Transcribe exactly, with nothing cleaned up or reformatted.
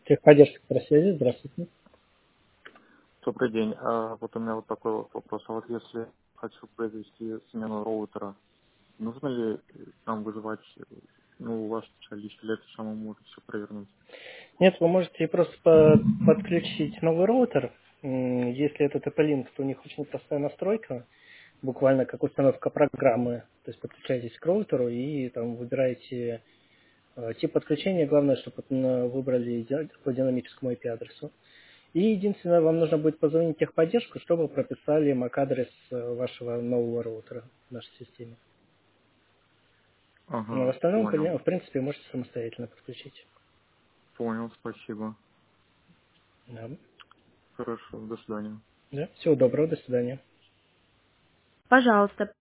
Техподдержка по связи, здравствуйте. Добрый день. А вот у меня вот такой вот вопрос. А вот если хочу произвести смену роутера, нужно ли э, там вызывать, э, ну, у вас специалист, или это самому может все провернуть? Нет, вы можете просто по- подключить новый роутер. М, Если это ти пи-Link, то у них очень простая настройка, буквально как установка программы. То есть подключаетесь к роутеру и там выбираете э, тип подключения. Главное, чтобы э, выбрали иди- по динамическому ай пи-адресу. И единственное, вам нужно будет позвонить в техподдержку, чтобы прописали эм эй си-адрес э, вашего нового роутера в нашей системе. Но в Ага, остальном, понял. в принципе, можете самостоятельно подключить. Понял, спасибо. Да. Хорошо, до свидания. Да. Всего доброго, до свидания. Пожалуйста,